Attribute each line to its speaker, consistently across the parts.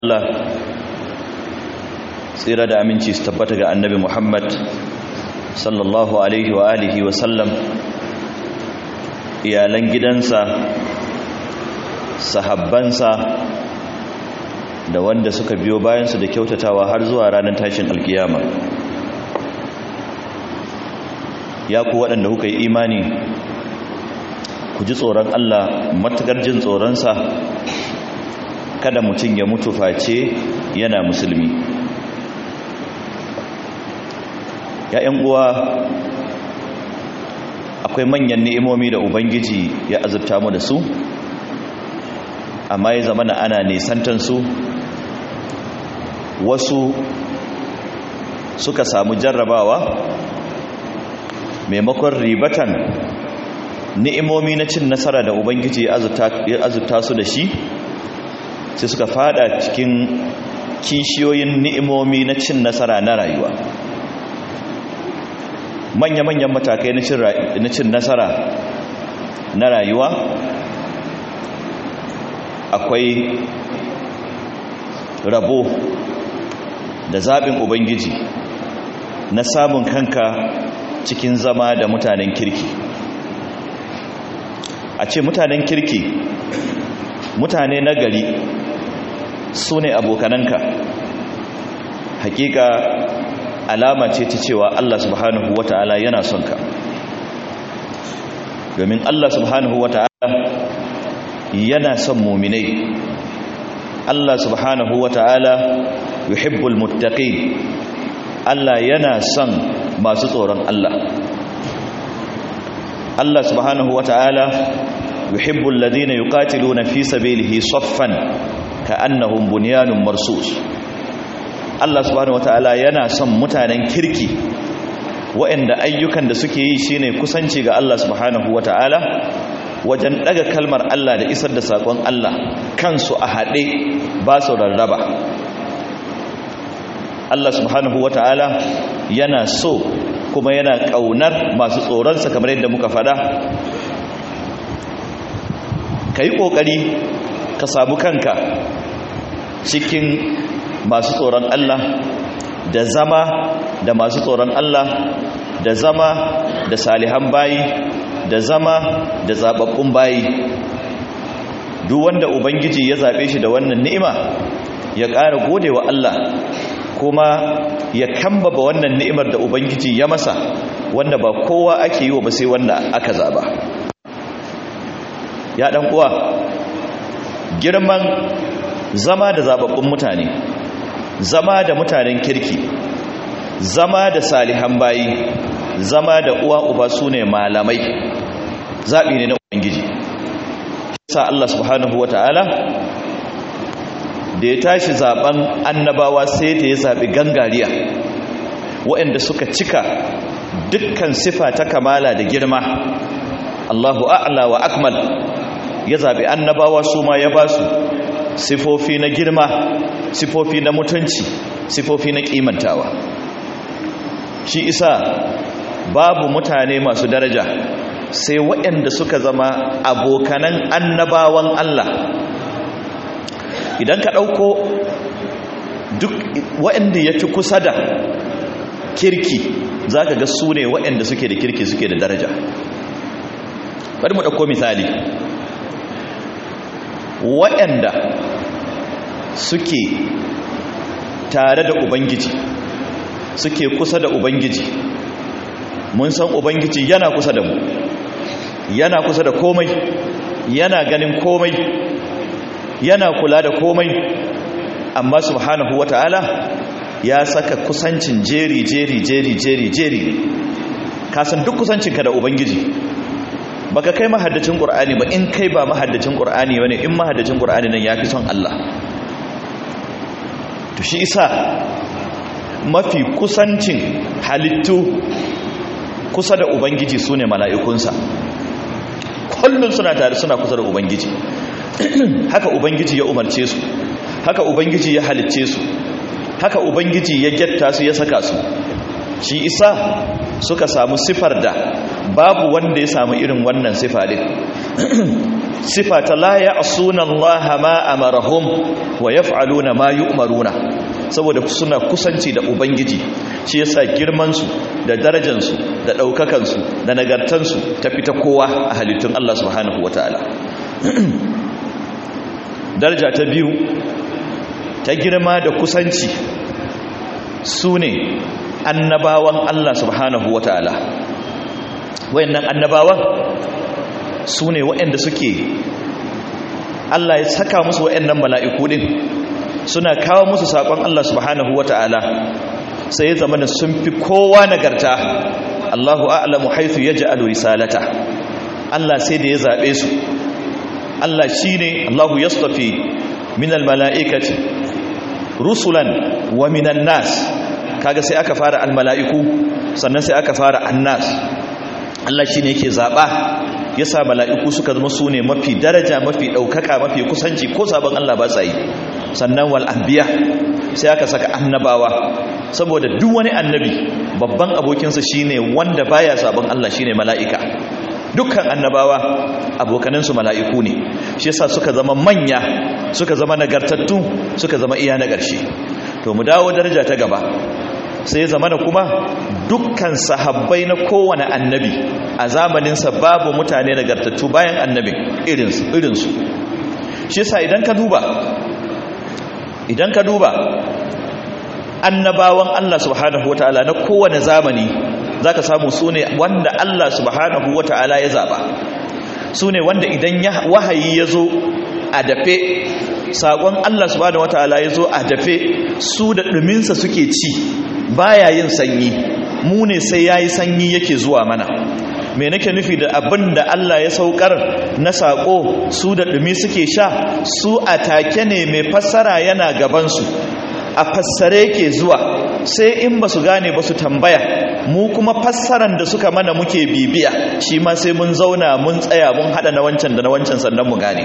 Speaker 1: Allah tsira da aminci su tabbata ga annabi Muhammad sallallahu alaihi wa alihi wa sallam, iyalan gidansa, sahabbansa da wanda suka biyo bayansu da kyautatawa har zuwa ranar tashin alkiyama. Ya ku waɗanda kuka yi imani, ku ji tsoron Allah matakar jin tsoronsa, kada mutum ya mutu face yana musulmi. ‘Ya'yan uwa, akwai manyan ni'imomi da Ubangiji ya azurta mu da su, amma ya zama na ana nisantansu. Wasu suka samu jarrabawa maimakon ribatan ni'imomi na cin nasara da Ubangiji ya azurta su da shi, sai suka fada cikin kishiyoyin ni'imomi na cin nasara na rayuwa. Manya-manyan matakai na cin nasara na rayuwa akwai rabo da zaɓin Ubangiji na samun kanka cikin zama da mutanen kirki. A ce mutanen kirki, mutane na gari su ne abokananka, hakika alama ce ta cewa Allah subhanahu wata'ala yana son ka, domin Allah subhanahu wata'ala yana son muminai. Allah subhanahu wata'ala yuhibbul muttaqin. Allah yana son masu tsoron Allah. Allah subhanahu wata'ala yuhibbul ladina yuqatiluna fi sabilihi saffan ka'annahum bunyanun marsus. Allah subhanahu wataala yana son mutanen kirki waɗanda ayyukan da suke yi shine kusanci ga Allah subhanahu wataala wajen daga kalmar Allah da isar da sakon Allah, kansu a haɗe ba su rarraba. Allah subhanahu wataala yana so kuma yana ƙaunar masu tsoronsa, kamar yadda muka faɗa. Ka yi ƙoƙari ka samu kanka cikin masu tsoron Allah, da zama da masu tsoron Allah, da zama da salihan bayi, da zama da zababbun bayi. Duk wanda Ubangiji ya zaɓe shi da wannan ni'ima, ya ƙara godewa Allah, kuma ya kambaba wannan ni'imar da Ubangiji ya masa, wanda ba kowa ake yi wa ba sai wanda aka zaba. Ya ɗan uwa, girman zama da zababbun mutane, zama da mutanen kirki, zama da salihan bayi, zama da uwa uba su ne malamai, zaɓi ne na Ubangiji. Sa Allah subhanahu wa ta'ala da ya tashi zaɓen annabawa sai ta ya zaɓi gangariya, waɗanda suka cika dukkan sifa ta kamala da girma. Allahu a'la wa akmal. Ya zaɓi annabawa su ma ya ba su sifofi na girma, sifofi na mutunci, sifofi na kimantawa. Shi isa babu mutane masu daraja sai waɗanda suka zama abokanan annabawan Allah. Idan ka ɗauko duk waɗanda ya fi kusa da kirki, za ka ga su ne waɗanda suke da kirki, suke da daraja. Bari mu ɗauko misali. Waɗanda suke tare da Ubangiji, suke kusa da Ubangiji, mun san Ubangiji yana kusa da mu, yana kusa da komai, yana ganin komai, yana kula da komai, amma subhanahu wata'ala ya saka kusancin jeri kasan duk kusancinka da Ubangiji. Baka kai mahaddacin Qur'ani ba, in kai ba mahaddacin Qur'ani bane, in mahaddacin Qur'ani nan yafi son Allah. To shi isa mafi kusancin halittu kusa da Ubangiji sune mala'ikunsa. Kullun suna tare, suna kusa da Ubangiji. Haka Ubangiji ya umarce su, haka Ubangiji ya halicce su, haka Ubangiji ya gyatta su, ya saka su. Shi isa suka samu sifar da babu wanda ya samu irin wannan sifa din. sifa ta la ya'suna Allah ma amarahum wa yaf'aluna ma yu'maruna, saboda suna kusanci da ubangiji shi yasa girman su da darajar su da daukakan su da nagartan su ta fita kowa a halittun Allah subhanahu wataala. Daraja ta biyu ta girma da kusanci sune annabawan Allah subhanahu wataala. Wayannan annabawan su ne waɗanda suke Allah ya saka musu waɗannan mala'iku ɗin suna kawo musu saƙon Allah subhanahu wa ta'ala, sai ya zama da sun fi kowa nagarta. Allahu a'lamu haythu yaj'alu risalata, Allah sai da ya zaɓe su. Allah shi ne Allahu yastafi minal mala'ikati rusulan wa minan nas, kaga sai aka fara al-mala'iku sannan sai aka fara annas. Allah shi ne yake zaɓa ya sa mala'iku suka zama su ne mafi daraja, mafi ɗaukaka, mafi kusanci, ko sabon Allah ba sa yi. Sannan wal anbiya sai aka saka annabawa, saboda duk wani annabi babban abokinsa shine wanda baya sabon Allah shine mala'ika. Dukkan annabawa abokanansu mala'iku ne, shi yasa suka zama manya, suka zama nagartattu, suka zama iya na ƙarshe. To mu dawo daraja ta gaba, sai zama da kuma dukkan sahabbai na kowane annabi a zamaninsa babu mutane nagartattu bayan annabin irinsu. Shi sa idan ka duba annabawan Allah subhanahu wata'ala na kowane zamani zaka samu su ne wanda Allah subhanahu wata'ala ya zaba, su ne wanda idan wahayi ya zo a dafe, saƙon Allah subhanahu wata'ala ya zo a dafe, su da ɗuminsa suke ci, baya yin sanyi. Mu ne sai yayi sanyi yake zuwa mana. Me nake nufi da abin da Allah ya saukar na sako, su da dumi suke sha, su atake ne, mai fassara yana gaban su, a fassare ke zuwa, sai in basu gane ba su tambaya. Mu kuma fassaran da suka mana muke bibiya, shi ma sai mun zauna mun tsaya mun hada na wancan da na wancan sannan mu gane.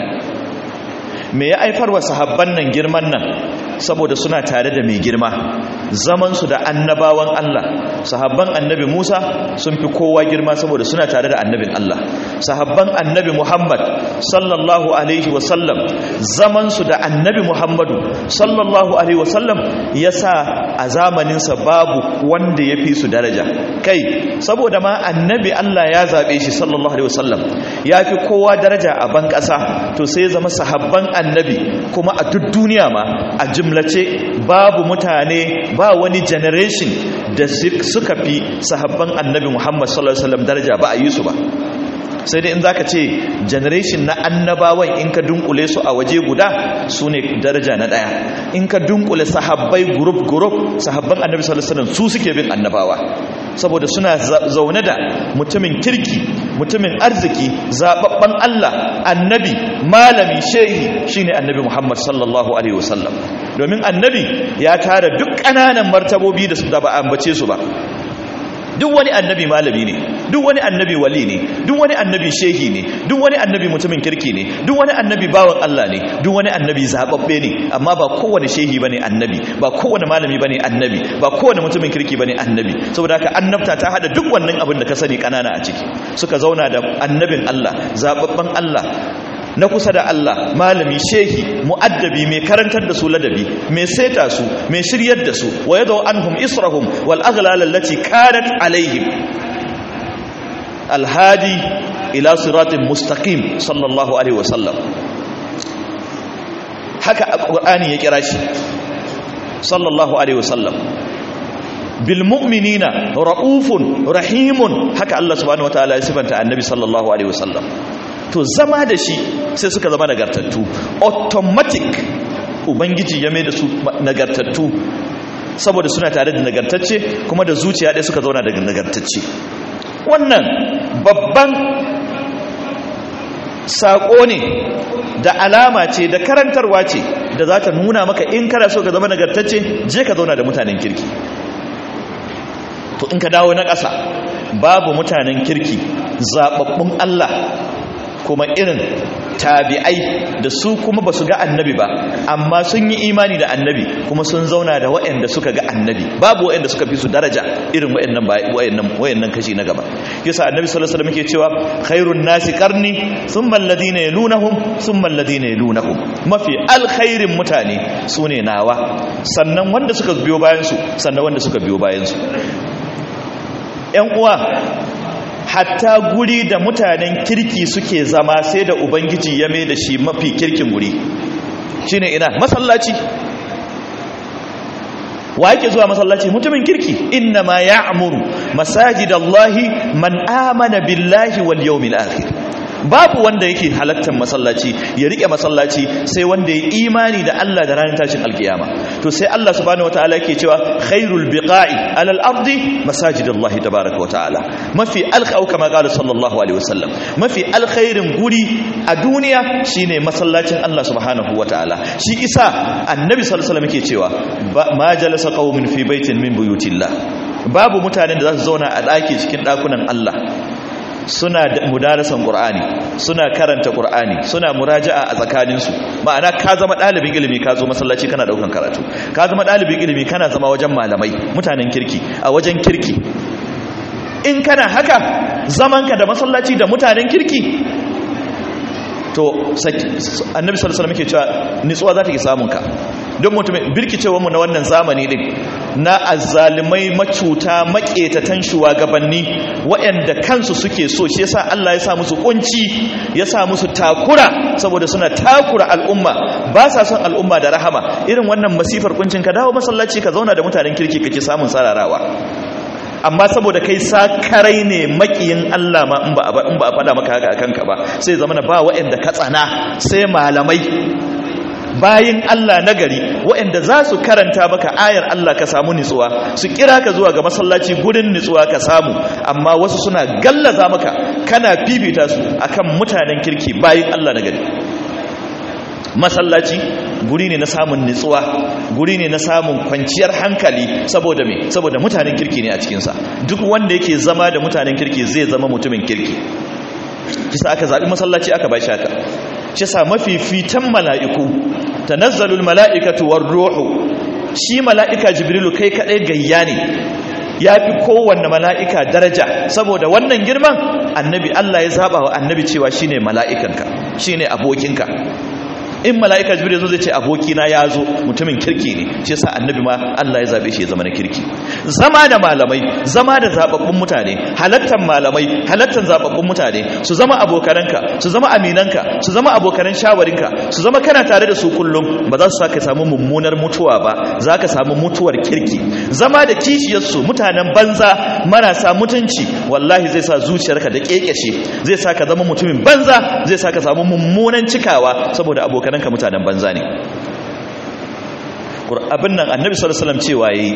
Speaker 1: Me ya aifar wa sahabban nan girman nan? Saboda suna tare da mai girma, zamansu da annabawan Allah. Sahabban annabi Musa sun fi kowa girma saboda suna tare da annabin Allah. Sahabban annabi Muhammad sallallahu alaihi wasallam, zamansu da annabi Muhammadu sallallahu alaihi wasallam ya sa a zamaninsa babu wanda ya fi su daraja. Kai, saboda ma annabi Allah ya zaɓe shi sallallahu alaihi wasallam ya fi kowa daraja a ban ƙasa, to sai ya zama sahabban annabi kuma a duk duniya ma a jimlace babu mutane, ba wani generation da suka fi sahabban annabi Muhammad sallallahu alaihi wasallam daraja, ba a yi su ba. Sai dai in zaka ce generation na annabawan in ka dunkule su a waje guda su ne daraja na daya. In ka dunkule sahabbai group sahabban annabi sallallahu alaihi wasallam su suke bin annabawa, saboda suna zaune da mutumin kirki, mutumin arziki, zababban Allah, annabi, malami, shehi shine annabi Muhammad sallallahu alaihi wasallam. Domin annabi ya tara duk ƙananan martabobi da ba ambace su ba. Duk wani annabi malami ne, duk wani annabi wali ne, duk wani annabi shehi ne, duk wani annabi mutumin kirki ne, duk wani annabi bawan Allah ne, duk wani annabi zababbe ne. Amma ba kowane shehi bane annabi, ba kowane malami bane annabi, ba kowane mutumin kirki bane annabi. Saboda haka annabta ta hada duk wannan abin da ka sani kanana a ciki. Suka zauna da annabin Allah, zababban Allah, na kusa da Allah, malami, shehi, mu'addabi, mai karantar da su ladabi, mai seta su, mai shiryar da su, wa yadau anhum israhum wal aghlal allati kanat alaihim, alhadi ila siratin mustaqim sallallahu alaihi wasallam. Haka alqur'ani ya kira shi sallallahu alaihi wasallam. Bil mu'minina raufun rahimun, haka Allah subhanahu wataala ya sifanta annabi sallallahu alaihi wasallam. To zama da shi sai suka zama nagartattu, automatic ubangiji ya mai da su nagartattu, saboda suna tare da nagartacce kuma da zuciya ɗaya suka zauna daga nagartacce. Wannan babban saƙo ne da alama ce da karantarwa ce da za ta nuna maka in kana so ka zama nagartacce, je ka zauna da mutanen kirki. To in ka dawo na ƙasa, babu mutanen kirki zaɓaɓɓun Allah kuma irin tabi'ai da su kuma ba su ga annabi ba amma sun yi imani da annabi kuma sun zauna da waɗanda suka ga annabi babu waɗanda suka fi su daraja irin waɗannan kashi na gaba yasa annabi sallallahu alaihi wasallam yake cewa khairun nasi qarni thumma alladhina yalunahum thumma alladhina yalunahum mafi alkhairin mutane sune nawa sannan wanda suka biyo bayan su sannan wanda suka biyo bayan su ƴan uwa hatta guri da mutanen kirki suke zama sai da ubangiji ya mai da shi mafi kirkin guri shine ina masallaci wa yake zuwa masallaci mutumin kirki inna ma ya'muru masajidallahi man amana billahi wal yawmil akhir babu wanda yake halattar masallaci ya rike masallaci sai wanda ya imani da Allah da ranar tashin alkiyama to sai Allah subhanahu wataala yake cewa khairul biqa'i alal ardi masajidullahi tabaaraka wataala mafi alkhau kama qala sallallahu alaihi wasallam mafi alkhairin guri a duniya shine masallacin Allah subhanahu wataala shi isa annabi sallallahu alaihi wasallam yake cewa ma jalasa qaumin fi baitin min buyutillah babu mutanen da za su zauna a daki cikin dakunan Allah suna mudarasan qur'ani suna karanta qur'ani suna muraja'a a tsakaninsu ma'ana ka zama dalibin ilimi ka zo masallaci kana daukan karatu ka zama dalibin ilimi kana zama wajen malamai mutanen kirki a wajen kirki in kana haka zamanka da masallaci da mutanen kirki to annabi sallallahu alaihi wasallam yake cewa nitsuwa za ta ki samun ka don mutum birkicewar mu na wannan zamani din na azzalimai macuta maketatan shugabanni waɗanda kansu suke so shi yasa Allah ya sa musu kunci ya sa musu takura saboda suna takura al'umma ba sa son al'umma da rahama irin wannan masifar kuncin ka dawo masallaci ka zauna da mutanen kirki kake samun sararawa amma saboda kai sakarai ne makiyin Allah ma in ba a faɗa maka haka akan ka ba sai zamana ba waɗanda ka tsana sai malamai bayin Allah nagari waɗanda za su karanta maka ayar Allah ka samu nitsuwa su kira ka zuwa ga masallaci gurin nitsuwa ka samu amma wasu suna gallaza maka kana fifita su akan mutanen kirki bayin Allah nagari masallaci guri ne na samun nitsuwa guri ne na samun kwanciyar hankali saboda me saboda mutanen kirki ne a cikinsa duk wanda yake zama da mutanen kirki zai zama mutumin kirki kisa aka zabi masallaci aka bashi haka kisa mafifitan mala'iku tanazzalul mala'ikatu war ruhu shi mala'ika jibrilu kai kadai gayya ne yafi kowanne mala'ika daraja saboda wannan girman annabi Allah ya zaba wa annabi cewa shine mala'ikanka shine abokinka in mala'ika jibril zo zai ce abokina ya zo mutumin kirki ne shi yasa annabi ma Allah ya zabe shi ya zama na kirki zama da malamai zama da zababbun mutane halattan malamai halattan zababbun mutane su zama abokananka su zama aminanka su zama abokanan shawarinka su zama kana tare da su kullum ba za su saka samu mummunar mutuwa ba za ka samu mutuwar kirki zama da kishiyarsu mutanen banza marasa mutunci wallahi zai sa zuciyarka da kekeshe zai sa ka zama mutumin banza zai sa ka samu mummunan cikawa saboda abokananka mutanen banza ne abin nan annabi sallallahu alaihi wasallam cewa yayi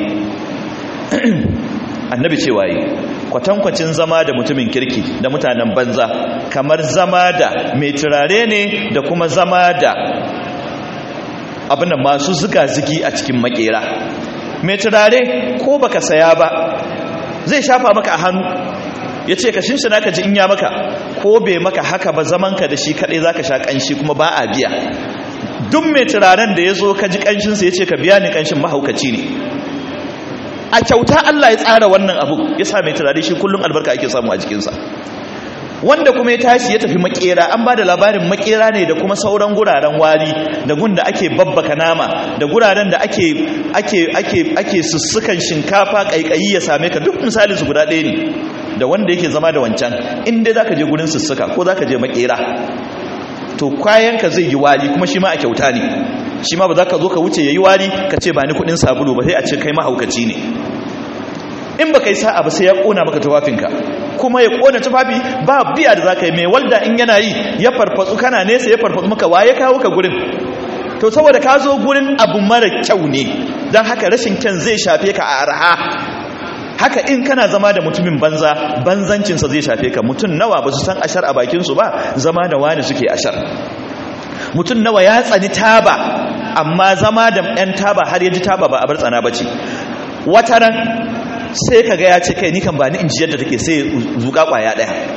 Speaker 1: annabi cewa yayi kwatankwacin zama da mutumin kirki da mutanen banza kamar zama da mai turare ne da kuma zama da abin nan masu zuga-zugi a cikin makera mai turare ko baka saya ba zai shafa maka a hannu ya ce ka shinshina ka ji in ya maka ko bai maka haka ba zamanka da shi kaɗai za ka sha ƙanshi kuma ba a biya duk mai turaren da ya zo ka ji ƙanshinsa ya ce ka biya ni ƙanshin mahaukaci ne a kyauta Allah ya tsara wannan abu ya sa mai turare shi kullum albarka ake samu a jikinsa wanda kuma ya tashi ya tafi makera an ba da labarin makera ne da kuma sauran guraren wari da gunda ake babbaka nama da guraren da ake sussukan shinkafa kaikayi ya same ka duk misalin su guda ɗaya ne da wanda yake zama da wancan inda zaka je gurin sussuka ko zaka je makera to kayanka zai yi wari kuma shi ma a kyauta ne shi ma ba za ka zo ka wuce yayi wari ka ce ba ni kudin sabulu ba sai a ce kai mahaukaci ne in ba kai sa'a ba sai ya kona maka tufafinka kuma ya kona tufafi ba biya da za ka yi mai walda in yana yi ya farfatsu kana nesa ya farfatsu maka waye kawo ka gurin to saboda ka zo gurin abu mara kyau ne don haka rashin kyan zai shafe ka a arha haka in kana zama da mutumin banza banzancinsa zai shafe ka mutum nawa ba su san ashar a bakinsu ba zama da wani suke ashar mutum nawa ya tsani taba amma zama da 'yan taba har ya ji taba ba a bar tsana ba ce wata ran sai kaga ya ce kai ni kan ba ni in ji yadda take sai zuka kwaya daya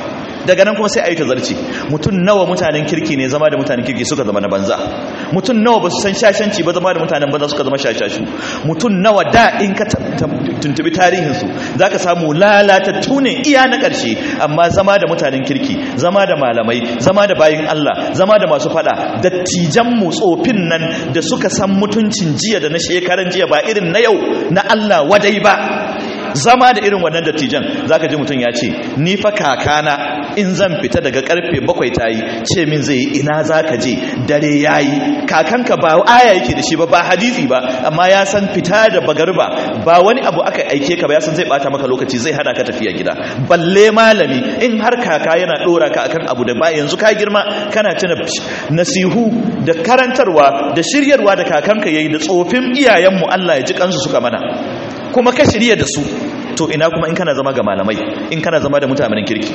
Speaker 1: daga nan kuma sai a yi tazarci. Mutum nawa mutanen kirki ne zama da mutanen kirki suka zama na banza, mutum nawa ba su san shashanci ba zama da mutanen banza suka zama shashashu, mutum nawa da in ka tuntubi tarihinsu za ka samu lalatattu ne iya na ƙarshe, amma zama da mutanen kirki, zama da malamai, zama da bayin Allah, zama da masu fada, dattijanmu tsofin nan da suka san mutuncin jiya da na shekaran jiya ba irin na yau na Allah wadai ba. Zama da irin wannan dattijan zaka ji mutum ya ce ni fa kakana in zan fita daga karfe 7 tayi ce min zai yi ina zaka je dare yayi. Kakanka ba aya yake da shi ba hadisi ba, amma ya san fita da bagarba ba wani abu aka aike ka ba, ya san zai bata maka lokaci, zai hada ka tafiya gida. Balle malami in har kaka yana dora ka akan abu da ba yanzu ka girma kana tuna nasihu da karantarwa da shiryarwa da kakanka yayi da tsofin iyayenmu Allah ya ji kansu suka mana, kuma ka shirya da su. To ina kuma in kana zama ga malamai, in kana zama da mutanen kirki.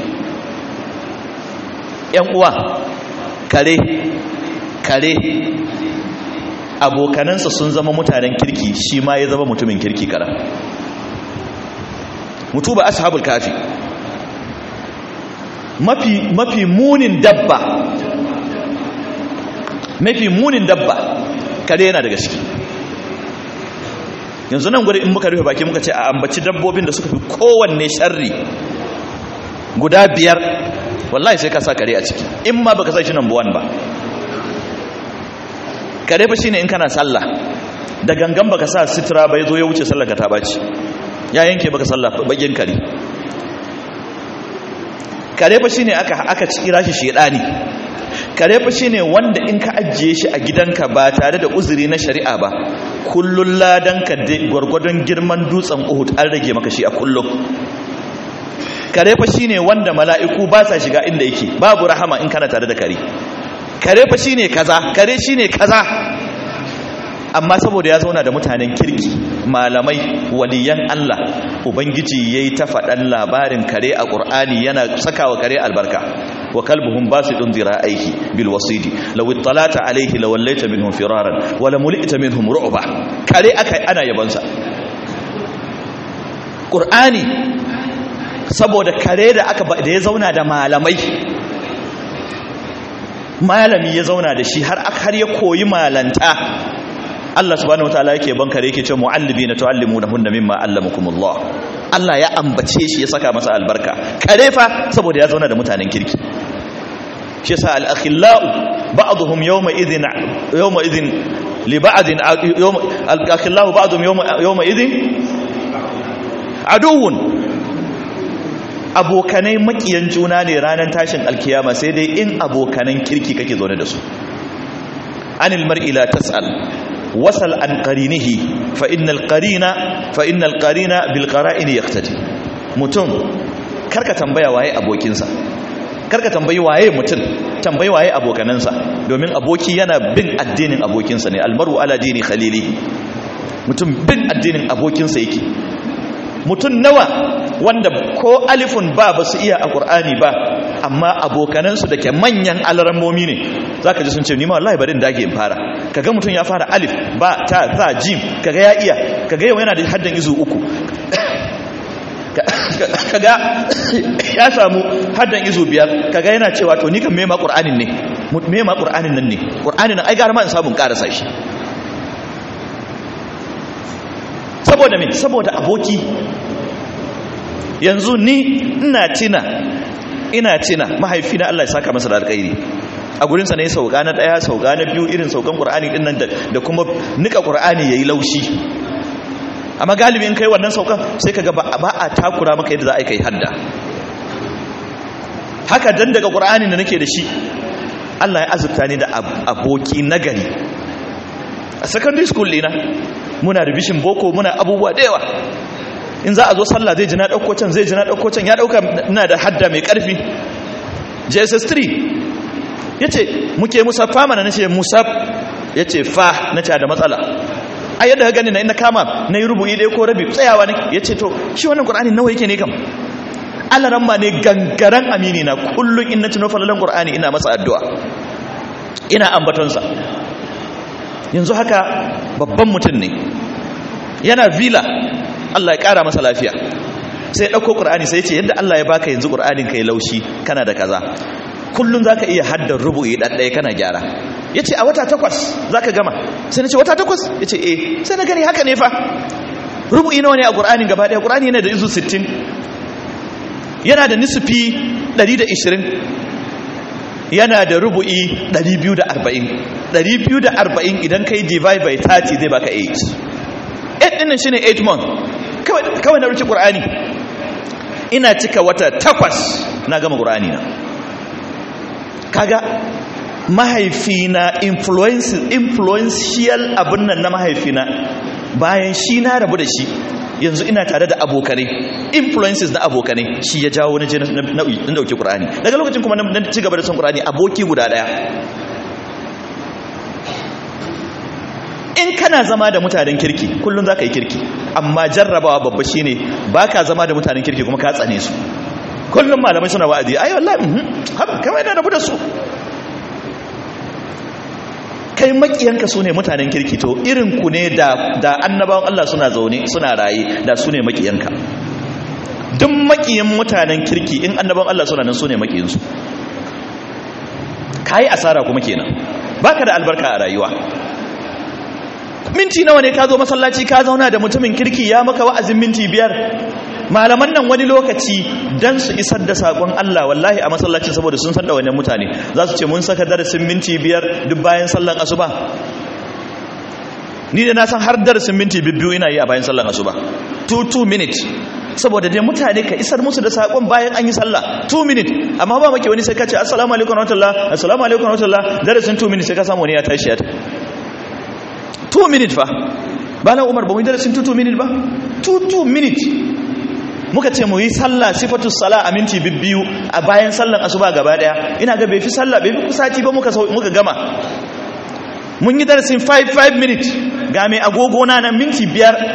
Speaker 1: Yan uwa, kare abokanansa sun zama mutanen kirki, shi ma ya zama mutumin kirki kara. Mutuba ashabul kafi, mafi munin dabba kare yana daga ciki. Yanzu nan gudu in muka rufe baki muka ce a ambaci dabbobin da suka fi kowanne sharri guda 5, wallahi sai ka sa kare a ciki, in ma baka sa shi number 1 ba. Kare fa shine in kana sallah da gangan baka sa sitra ba yazo ya wuce sallar ka ta baci, ya yanke baka sallah bagin kare. Kare fa shine aka kira shi shedani. Kare fa shine wanda in ka ajiye shi a gidanka ba tare da uzuri na shari'a ba, kullun ladanka gwargwadon girman dutsen Uhud an rage maka shi a kullum. Kare fa shine wanda mala'iku ba sa shiga inda yake, babu rahama in kana tare da kare. Kare fa shine kaza, kare shine kaza. Amma saboda ya zauna da mutanen kirki, malamai, waliyan Allah, ubangiji yayi ta faɗan labarin kare a Qur'ani, yana sakawa kare albarka. Wa kalbuhum basidun dhira'aihi bil wasidi law ittalata alayhi lawallaita minhum firaran wa lamulita minhum ru'ba. Kare akai ana yabansa Qur'ani, saboda kare da ya zauna da malamai, malami ya zauna da shi har ya koyi malanta. Allah subhanahu wataala yake ban kare yake ce mu'allibina tu'allimunahunna mimma allamakumullah. Allah ya ambace shi ya saka masa albarka. Kare fa saboda ya zauna da mutanen kirki. Shi yasa al-akhillau ba'dhum yawma idhin li ba'din al-akhillau ba'dhum yawma idhin aduwwun. Abokanai makiyan juna ne ranar tashin alkiyama, sai dai in abokanan kirki kake zaune da su. Anil mar'i la tas'al wasal an qarinihi fa innal qarina bil qara'ini yaqtadi. Mutum karka tambaya waye abokinsa, karka tambayi waye mutum, tambayi waye abokanansa, domin aboki yana bin addinin abokinsa ne. Almaru ala dini khalili. Mutum bin addinin abokinsa yake. Mutum nawa wanda ko alifun ba su iya a Qur'ani ba, amma abokanansu da ke manyan alarammomi ne, zaka ji sun ce ni ma wallahi bari in dage in fara. Kaga mutum ya fara alif ba ta za jim, kaga ya iya, kaga yau yana da haddan izu 3, kaga ya samu haddan izu 5, kaga yana cewa to ni kan me ma Qur'anin ne, me ma Qur'anin nan ne, Qur'anin nan ai gara ma in sabun karasa shi. Saboda me? Saboda aboki. Yanzu ni ina tina mahaifina Allah ya saka masa da alƙairi, a gurinsa ne sauka na 1 sauka na 2 irin saukan Qur'ani din nan da kuma nika Qur'ani yayi laushi. Amma galibi in kai wannan saukan sai kaga ba a takura maka yadda za a kai hadda. Haka dan daga Qur'ani da nake da shi Allah ya azurta ni da aboki nagari. A secondary school dina muna revision boko, muna abubuwa da yawa. In za a zo sallah zai ji na dauko can, zai ji na dauko can, ya dauka ina da hadda mai karfi. JSS 3 yace muke musaffa mana, nace musaf, yace fa, nace da matsala. A yadda ka gani na ina kama nayi rubu'i dai ko rabi tsayawa ne, yace to shi wannan Qur'ani nawa yake ne kam? Allah ran ma ne gangaran amini na, kullun in na tuno falalan Qur'ani ina masa addu'a, ina ambatonsa. Yanzu haka babban mutum ne, yana villa, Allah ya kara masa lafiya, sai ya dauko Qur'ani sai ya ce yadda Allah ya baka yanzu Qur'anin kai laushi kana da kaza kullun zaka iya haddar rubu'i ɗaya kana gyara yace a wata 8 zaka gama sai nace wata 8 yace eh sai na gani haka ne fa rubu'i nawa ne a Qur'anin gaba daya Qur'ani yana da izu 60 yana da nisfi 120 yana da rubu'i 240 idan kai divide by 30 zai baka 8 din shine 8 month kawai na rubuci Qur'ani ina cika wata 8 na gama Qur'ani na kaga mahaifina influential abin nan na mahaifina bayan shi na rabu da shi yanzu ina tare da abokanai influences na abokanai shi ya jawo na je na dauki Qur'ani daga lokacin kuma na ci gaba da son Qur'ani aboki guda daya in kana zama da mutanen kirki kullun zaka yi kirki amma jarrabawa babba shine baka zama da mutanen kirki kuma ka tsane su kullum malamai suna wa'azi ai wallahi kamar da rabu da su kai makiyanka su ne mutanen kirki to irin ku ne da annabawan Allah suna zaune suna raye da su ne makiyanka duk makiyan mutanen kirki in annabawan Allah suna nan su ne makiyinsu kai asara kuma kenan baka da albarka a rayuwa minti nawa ne ka zo masallaci ka zauna da mutumin kirki ya maka wa'azin minti 5 malaman nan wani lokaci dan su isar da sakon Allah wallahi a masallacin saboda sun san da wannan mutane za su ce mun saka darasin minti 5 duk bayan sallan asuba ni da na san har darasin minti 2 ina yi a bayan sallan asuba 2 minutes saboda dai mutane ka isar musu da sakon bayan an yi sallah 2 minutes amma ba maki wani sai ka ce assalamu alaikum warahmatullahi assalamu alaikum warahmatullahi darasin 2 minutes sai ka samu wani ya tashi ya 2 minutes fa ba na Umar ba mu darasin 2 minutes ba 2 minutes muka ce mu yi sallah sifatus sala a minti bibbiyu a bayan sallan asuba gaba daya ina ga bai fi sallah bai fi sati ba muka gama mun yi darasin 5 minutes ga mai agogo na nan minti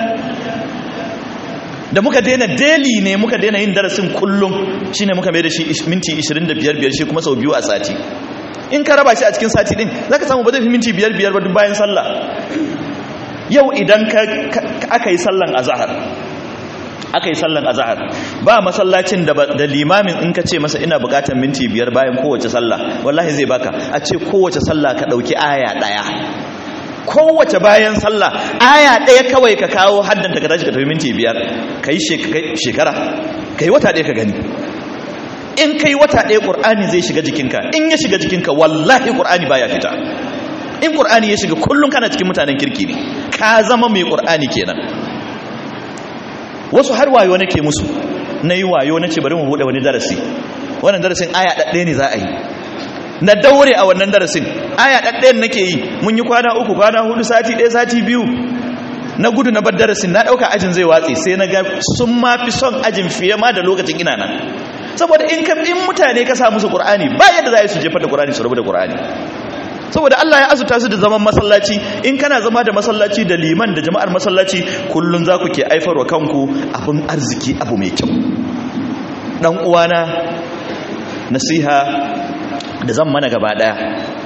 Speaker 1: 5 da muka daina daily ne muka daina yin darasin kullum shine muka mai da shi minti 25 shi kuma sau biyu a sati in ka raba shi a cikin sati din zaka samu ba zai fi minti 5 ba duk bayan sallah yau idan aka yi sallan azhar ba masallacin da limamin in ka ce masa ina bukatar minti 5 bayan kowace sallah wallahi zai baka a ce kowace sallah ka dauki aya daya kowace bayan sallah aya daya kawai ka kawo haddanta ka tashi ka tafi minti 5 kai shekara kai wata daya ka gani in kai wata daya Qur'ani zai shiga jikinka in ya shiga jikinka wallahi Qur'ani baya fita in Qur'ani ya shiga kullun kana cikin mutanen kirki ne ka zama mai Qur'ani kenan wasu har wayo nake musu nayi wayo nace bari mu bude wani darasi wannan darasin aya ɗaɗɗaya ne za a yi na daure a wannan darasin aya ɗaɗɗayan nake yi mun yi kwana 3 kwana 4 sati 1 sati 2 na gudu na bar darasin na dauka ajin zai watsi sai na ga sun ma fi son ajin fiye ma da lokacin ina nan saboda in mutane ka sa musu Qur'ani ba yadda za su jefa da Qur'ani su rabu da Qur'ani saboda Allah ya azuta su da zaman masallaci in kana zama da masallaci da liman da jama'ar masallaci kullun za ku ke aifarwa kanku abin arziki abu mai kyau dan uwana nasiha da zan mana gaba daya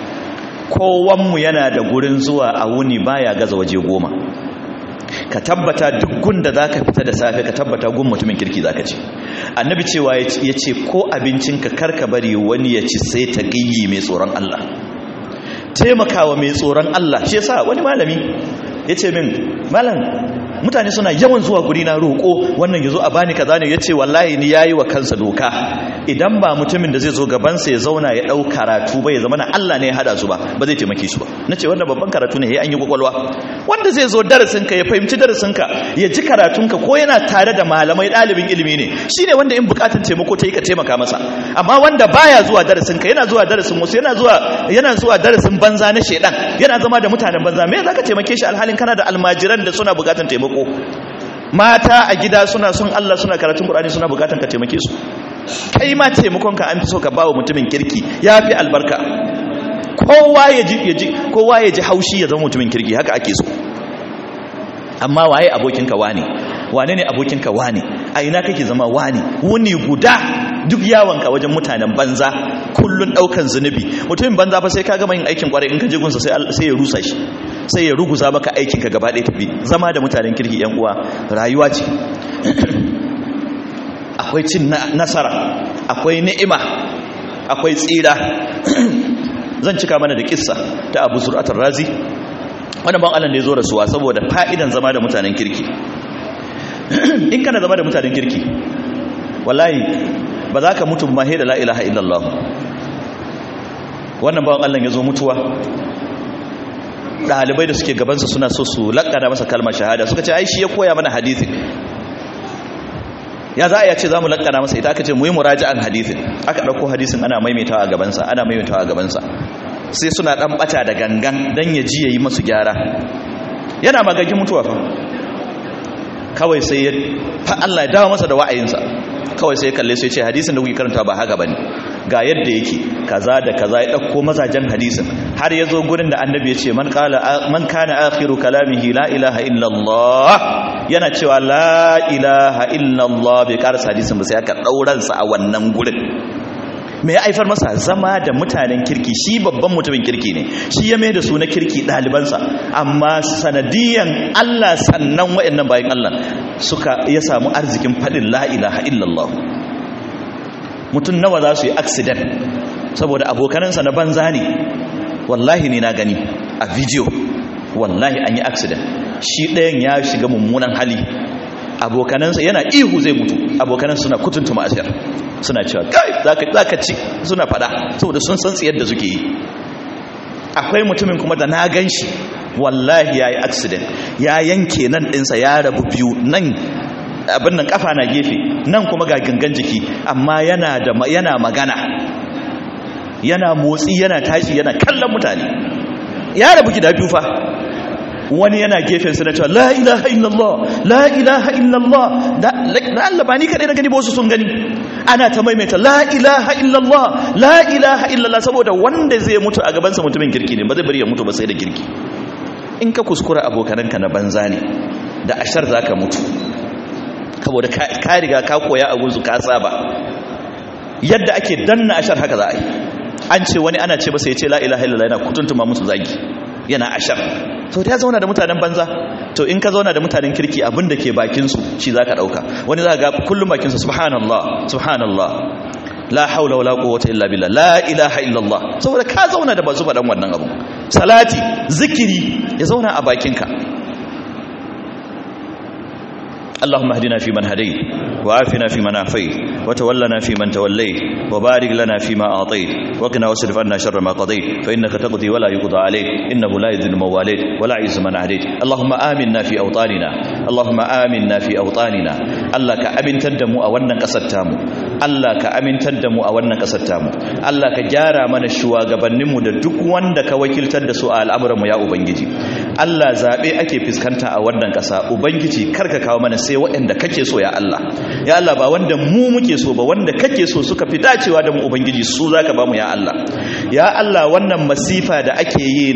Speaker 1: kowanmu yana da gurin zuwa a wuni baya gaza waje 10 ka tabbata duk gunda zaka fita da safe ka tabbata gun mutumin kirki zaka ci annabi cewa yace ko abincinka karka bari wani ya ci sai taqiyi mai tsoron Allah taimakawa mai tsoron Allah shi yasa wani malami yace min malam mutane suna yawan zuwa guri na roƙo wannan yazo a bani kaza ne yace wallahi ni yayi wa kansa doka idan ba mutumin da zai zo gaban sa ya zauna ya dau karatu ba ya zama na Allah ne ya hada su ba zai taimake su ba nace wannan babban karatu ne yayi an yi kokolwa wanda zai zo darasin ka ya fahimci darasin ka ya ji karatun ka ko yana tare da malamai dalibin ilimi ne shine wanda in bukatun taimako ta yi ka taimaka masa amma wanda baya zuwa darasin ka yana zuwa darasin wasu yana zuwa darasin banza na shedan yana zama da mutanen banza me zaka taimake shi alhalin kana da almajiran da suna bukatun taimako mata a gida suna son Allah suna karatun Qur'ani suna bukatan ka taimake su kai ma taimakon ka an fi so ka bawa mutumin kirki yafi albarka kowa ya ji haushi ya zama mutumin kirki haka ake so amma waye abokinka wane ne abokinka wane a ina kake zama wane wuni guda duk yawanka wajen mutanen banza kullun daukan zunubi mutumin banza fa sai ka gama yin aikin kwarai in ka je gunsa sai ya rusa shi sai ya ruguza maka aikin ka gaba ɗaya tafi zama da mutanen kirki yan uwa rayuwa ce akwai cin nasara, akwai ni'ima, akwai tsira. Zan cika mana da kissa ta Abu Zur'at ar-Razi, wannan ban Allah ne zo rasuwa saboda fa'idan zama da mutanen kirki. In kana zama da mutanen kirki, wallahi ba za ka mutu ma da la ilaha illallah. Wannan ban Allah ya zo mutuwa, ɗalibai da suke gabansa suna so su laƙana masa kalmar shahada, suka ce ai shi ya koya mana hadisin. Ya za a yace za mu laƙana masa ita, aka ce mu yi muraji'an hadisin. Aka ɗauko hadisin ana maimaitawa a gabansa, ana maimaitawa a gabansa, sai suna ɗan ɓata da gangan don ya ji ya yi masu gyara. Yana magagin mutuwa fa, kawai sai ya Allah ya dawo masa da wa'ayinsa, kawai sai ya kalle sai ce hadisin da kuke karanta ba haka bane, ga yadda yake kaza da kaza. Ya ɗauko mazajen hadisin har ya zo gurin da annabi ya ce man kana akhiru kalamihi la ilaha illallah, yana cewa la ilaha illallah bai karasa hadisin ba sai aka ɗauransa a wannan gurin. Me ya haifar masa? Zama da mutanen kirki. Shi babban mutumin kirki ne, shi ya mai da su na kirki ɗalibansa, amma sanadiyan Allah sannan waɗannan bayan Allah ya samu arzikin faɗin la ilaha illallah. Mutum nawa za su yi accident saboda abokanansa na banza ne? Wallahi ne na gani a video, wallahi an yi accident, shi ɗayan ya shiga mummunan hali, abokanansa yana ihu zai mutu, abokanansa suna kutuntuma asir, suna cewa kai zaka ci, suna fada saboda sun san tsiyar da suke yi. Akwai mutumin kuma da na gan shi, wallahi ya yi accident, ya yanke nan ɗinsa ya rabu biyu, nan abin nan kafa na gefe, nan kuma ga gangan jiki, amma yana magana, yana motsi, yana tashi, yana kallon mutane. Ya rabu gida biyu fa. Wani yana gefen sa na cewa la ilaha illallah, la ilaha illallah. Da Allah ba ni kadai na gani ba, wasu sun gani. Ana ta maimaita la ilaha illallah, la ilaha illallah, saboda wanda zai mutu a gabansa mutumin kirki ne, ba zai bari ya mutu ba sai da kirki. In ka kuskura abokananka na banza ne, da ashar zaka mutu, saboda ka riga ka koya abun su ka saba. Yadda ake danna ashar haka za a yi. An ce wani ana ce masa ya ce la ilaha illallah, yana kutuntuma musu zagi, yana ashar. To ta zauna da mutanen banza. To in ka zauna da mutanen kirki, abin da ke bakinsu shi za ka ɗauka. Wani za ka ga kullum bakinsa subhanallah, subhanallah, la haula wala quwwata illa billah, la ilaha illallah, saboda ka zauna da bazu faɗan wannan abu. Salati, zikiri ya zauna a bakinka. اللهم اهدنا فيمن هديت وعافنا فيمن عافيت وتولنا فيمن توليت وبارك لنا فيما أعطيت وقنا واصرف عنا شر ما قضيت فإنك تقضي ولا يقضى عليك إنه لا يذل من واليت ولا يعز من عاديت. اللهم آمنا في أوطاننا، اللهم آمنا في أوطاننا. الله كأمن تدمو أولنا قصدتامو، الله كأمن تدمو أولنا قصدتامو، الله كجارة من الشواء قبنمو دك وندك وكيل تدسو الأمر يا أبنجي. الله زابي أكي فسكنتا أولنا قصا أبنجي كركك ومن sai waɗanda kake so ya Allah. Ya Allah, ba wanda mu muke so ba, wanda kake so suka fi dacewa da mu ubangiji, su zaka ba mu ya Allah. Ya Allah, wannan masifa da ake yi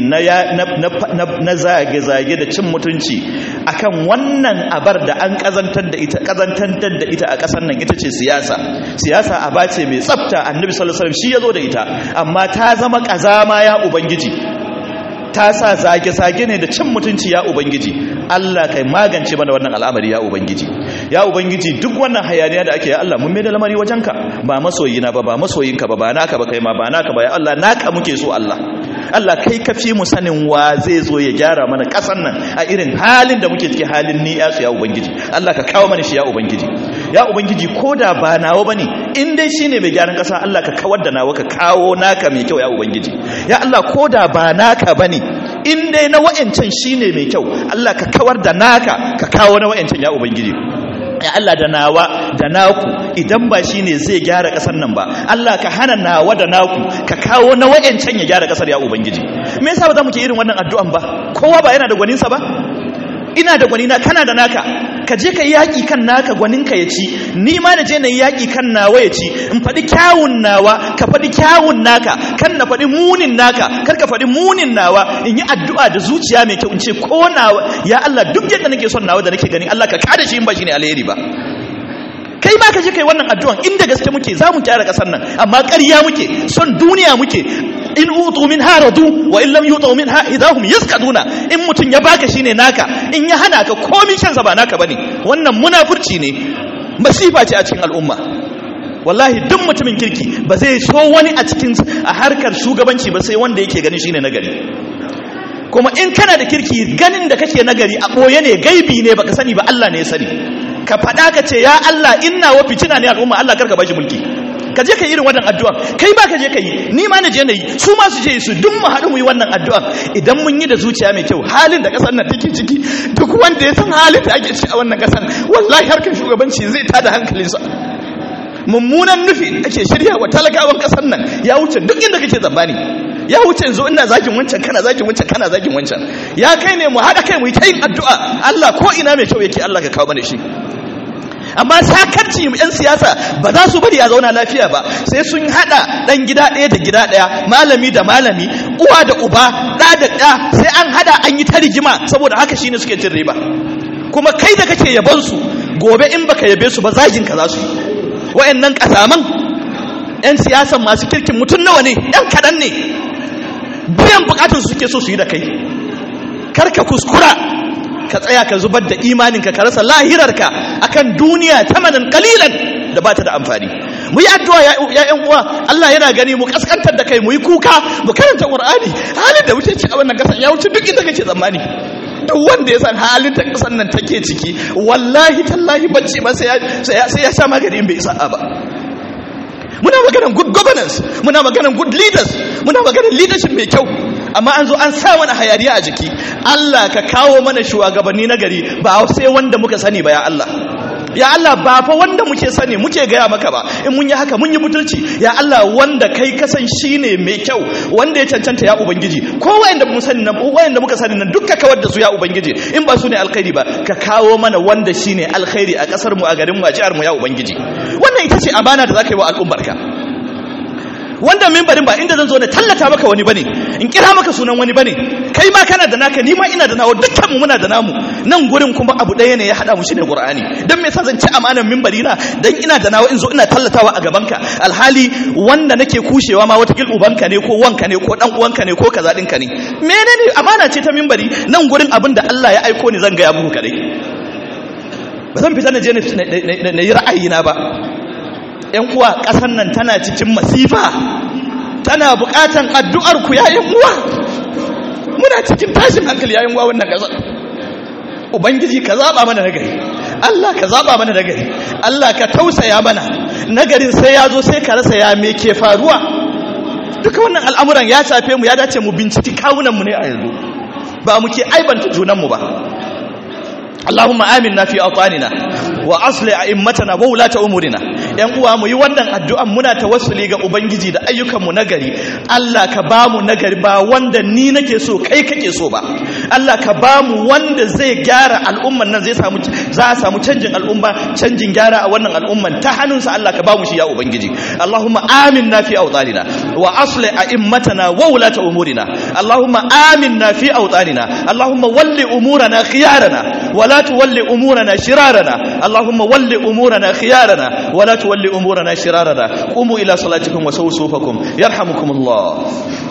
Speaker 1: na zage-zage da cin mutunci akan wannan abar da an kazantar da ita a ƙasar nan, ita ce siyasa aba ce mai tsafta, annabi sallallahu alaihi wasallam shi yazo da ita, amma ta zama kazama ya ubangiji, ta sa zage-zage ne da cin mutunci ya ubangiji. Allah kai magance mana wannan al'amari ya ubangiji. Ya ubangiji, duk wannan hayaniya da ake, ya Allah mun mai da lamari wajenka, ba masoyina ba masoyinka ba naka ba, kai ma ba naka ba, ya Allah naka muke so. Allah kai kafi mu sanin wa zai zo ya gyara mana kasan nan a irin halin da muke ciki, halin ni ya ubangiji. Allah ka kawo mana shi ya ubangiji. Ya ubangiji, koda ba nawa bane, in dai shine mai gyaran kasa, Allah ka kawar da nawa, ka kawo naka mai kyau ya ubangiji. Ya Allah, koda ba naka bane, in dai na wa'ancan shine mai kyau, Allah ka kawar da naka, ka kawo na wa'ancan ya ubangiji. Ya Allah, da nawa da naku idan ba shine zai gyara kasar nan ba, Allah ka hana nawa da naku, ka kawo na wa'ancan ya gyara kasar ya ubangiji. Me yasa ba za mu ke irin wannan addu'an ba? Kowa ba yana da gwaninsa ba? Ina da gwanina, kana da naka. Ka je ka yi yaƙi kan naka, gwaninka ya ci, ni ma na je na yi yaƙi kan nawa ya ci. In faɗi kyawun nawa, ka faɗi kyawun naka, kan na faɗi munin naka, kar ka faɗi munin nawa. In yi addu'a da zuciya mai kyau, in ce ko nawa, ya Allah, duk yadda nake son nawa da nake gani, Allah ka kada shi in ba shi ne alheri ba. Kai ma ka je kai wannan addu'an, inda gaske muke za mu gyara ƙasar nan, amma ƙarya muke, son duniya muke. In utu min haradu wa in lam yutu min idahum yaskaduna. In mutun ya baka shine naka, in ya hana ka komai kansa ba naka bane. Wannan munafurci ne. masifa ce a cikin al'umma. Wallahi duk mutumin kirki ba zai so wani a harkar shugabanci ba sai wanda yake ganin shine nagari. Kuma in kana da kirki, ganin da kake nagari a ɓoye ne, gaibi ne, baka sani ba, Allah ne ya sani. Ka faɗa ka ce ya Allah inna wa fitina ne al'umma, Allah karka bashi mulki. Ka je ka yi irin wannan addu'a, kai ba ka je ka yi, ni ma na je na yi, su ma su je su, duk mu haɗu mu yi wannan addu'a. Idan mun yi da zuciya mai kyau, halin da ƙasar nan take ciki, duk wanda ya san halin da ake ci a wannan ƙasar, wallahi harkar shugabanci zai tada hankalinsa. Mummunan nufi ake shirya wa talakawan ƙasar nan ya wuce duk inda kake zambani, ya wuce yanzu ina zagin wancan, kana zagin wancan, kana zagin wancan. Ya kai ne mu haɗa kai mu yi ta yin addu'a, Allah ko ina mai kyau yake, Allah ka kawo mana shi. Amma sakarci yan siyasa ba za su bari a zauna lafiya ba, sai sun hada dan gida ɗaya da gida ɗaya, malami da malami, uwa da uba, ɗa da ɗa, sai an hada an yi ta rigima, saboda haka shine suke cin riba. Kuma kai da kake yabon su, gobe in baka yabe su ba zagin ka za su. Wayannan kasaman yan siyasan masu kirkin mutun nawa ne, yan kadan ne, biyan bukatun su suke so su yi da kai. Karka kuskura ka tsaya ka zubar da imaninka, ka rasa lahirarka akan duniya tamanin kalilan da ba ta da amfani. Mu yi addu'a ya ƴan uwa, Allah yana gani, mu kaskantar da kai, mu yi kuka, mu karanta Qur'ani. Halin da wuce ci a wannan kasan ya wuce duk inda kake tsammani. Duk wanda ya san halin da kasan nan take ciki, wallahi tallahi bacci ma sai ya sha magani in bai isa ba. Muna maganar good governance, muna maganar good leaders, muna maganar leadership mai kyau, amma an zo an sa mana hayaniya a jiki. Allah ka kawo mana shugabanni na gari, ba sai wanda muka sani ba ya Allah. Ya Allah, ba fa wanda muke sani muke gaya maka ba, in mun yi haka mun yi butulci. Ya Allah, wanda kai kasan shine mai kyau, wanda ya cancanta ya Ubangiji, ko wayanda mu sani nan, wayanda muka sani nan dukka kawar da su ya Ubangiji, in ba su ne alkhairi ba, ka kawo mana wanda shine alkhairi a kasar mu, a garin mu, a jihar mu ya Ubangiji. Wannan ita ce amana da zaka yi wa al'ummarka. Wanda mimbarin ba inda zan zo na tallata maka wani bane, in kira maka sunan wani bane, kai ma kana da naka, ni ma ina da nawa, dukkan mu muna da namu. Nan gurin kuma abu ɗaya ne ya hada mu shine Qur'ani. Dan me yasa zan ci amanan mimbari na? Dan ina da nawa in zo ina tallatawa a gaban ka, alhali wanda nake kushewa ma wata ubanka ne ko wanka ne ko dan uwanka ne ko kaza dinka ne. Menene amana ce ta mimbari? Nan gurin abin da Allah ya aiko ni zan ga ya muku kadai. Ba zan fita na je na yi ra'ayina ba. ‘Yan uwa, ƙasar nan tana cikin masifa, tana buƙatan addu'ar ku yayin uwa. Muna cikin tashin hankali yayin uwa wannan ƙasar. Ubangiji ka zaɓa mana nagari, Allah ka zaɓa mana nagari, Allah ka tausaya mana. Nagarin sai ya zo sai ka rasa ya me ke faruwa. Duka wannan al'amuran ya shafe mu, ya dace mu binciki kawunanmu ne a yanzu, ba mu ke aibanta junanmu ba. Allahumma aminna fi awtanina wa asli a'immatana wa ulata umurina. Yan uwa, mu yi wannan addu'an muna tawassuli ga Ubangiji da ayyukanmu nagari. Allah ka bamu nagari, ba wanda ni nake so kai kake so ba. Allah ka bamu wanda zai gyara al'umman nan, za a samu canjin al'umma, canjin gyara a wannan al'umman ta hannunsa. Allah ka bamu shi ya Ubangiji. Allahumma aminna fi awtanina wa asli a'immatana wa ulata umurina. Allahumma aminna fi awtanina. Allahumma walli umurana khiyarana ولا تولي أمورنا شرارنا. اللهم ولي أمورنا خيارنا ولا تولي أمورنا شرارنا. قوموا إلى صلاتكم وسووا صفوفكم يرحمكم الله.